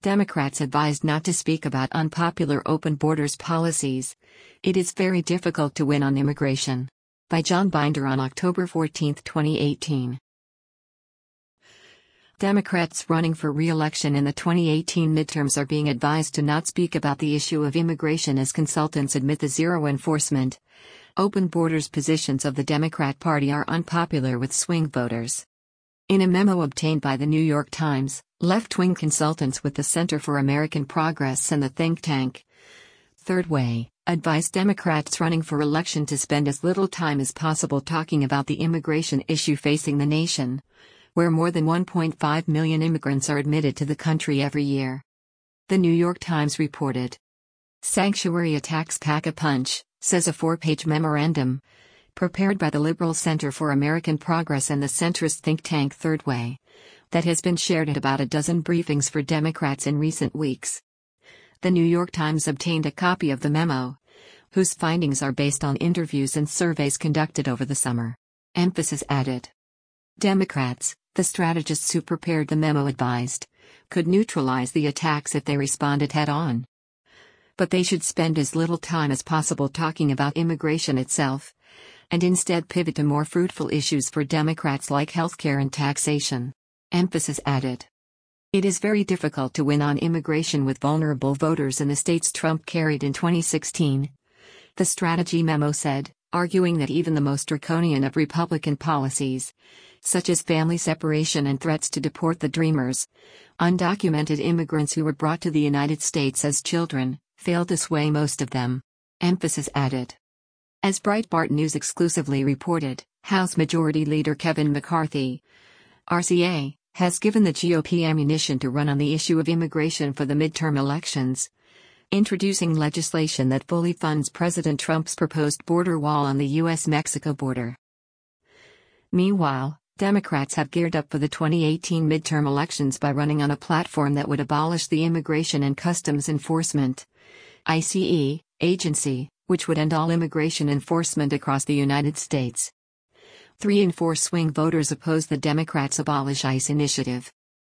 Democrats advised not to speak about unpopular open borders policies. It is very difficult to win on immigration. By John Binder on October 14, 2018. Democrats running for re-election in the 2018 midterms are being advised to not speak about the issue of immigration as consultants admit the zero enforcement, open borders positions of the Democrat Party are unpopular with swing voters. In a memo obtained by the New York Times, left-wing consultants with the Center for American Progress and the think tank Third Way advised Democrats running for election to spend as little time as possible talking about the immigration issue facing the nation, where more than 1.5 million immigrants are admitted to the country every year. The New York Times reported. Sanctuary attacks pack a punch, says a 4-page memorandum, prepared by the Liberal Center for American Progress and the centrist think tank Third Way, that has been shared at about a dozen briefings for Democrats in recent weeks. The New York Times obtained a copy of the memo, whose findings are based on interviews and surveys conducted over the summer. Emphasis added. Democrats, the strategists who prepared the memo advised, could neutralize the attacks if they responded head-on. But they should spend as little time as possible talking about immigration itself, and instead pivot to more fruitful issues for Democrats like healthcare and taxation. Emphasis added. It is very difficult to win on immigration with vulnerable voters in the states Trump carried in 2016. The strategy memo said, arguing that even the most draconian of Republican policies, such as family separation and threats to deport the Dreamers, undocumented immigrants who were brought to the United States as children, failed to sway most of them. Emphasis added. As Breitbart News exclusively reported, House Majority Leader Kevin McCarthy, RCA, has given the GOP ammunition to run on the issue of immigration for the midterm elections, introducing legislation that fully funds President Trump's proposed border wall on the U.S.-Mexico border. Meanwhile, Democrats have geared up for the 2018 midterm elections by running on a platform that would abolish the Immigration and Customs Enforcement (ICE) agency, which would end all immigration enforcement across the United States. 3 in 4 swing voters oppose the Democrats' Abolish ICE initiative.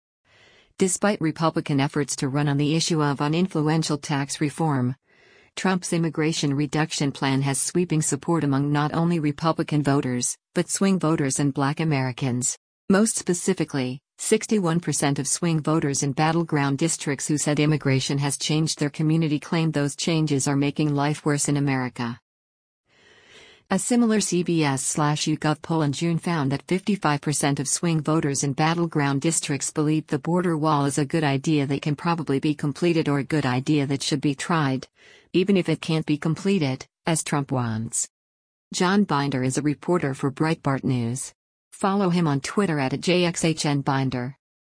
Despite Republican efforts to run on the issue of uninfluential tax reform, Trump's immigration reduction plan has sweeping support among not only Republican voters, but swing voters and Black Americans. Most specifically, 61% of swing voters in battleground districts who said immigration has changed their community claimed those changes are making life worse in America. A similar CBS/YouGov poll in June found that 55% of swing voters in battleground districts believe the border wall is a good idea that can probably be completed or a good idea that should be tried, even if it can't be completed, as Trump wants. John Binder is a reporter for Breitbart News. Follow him on Twitter @JXHNBinder.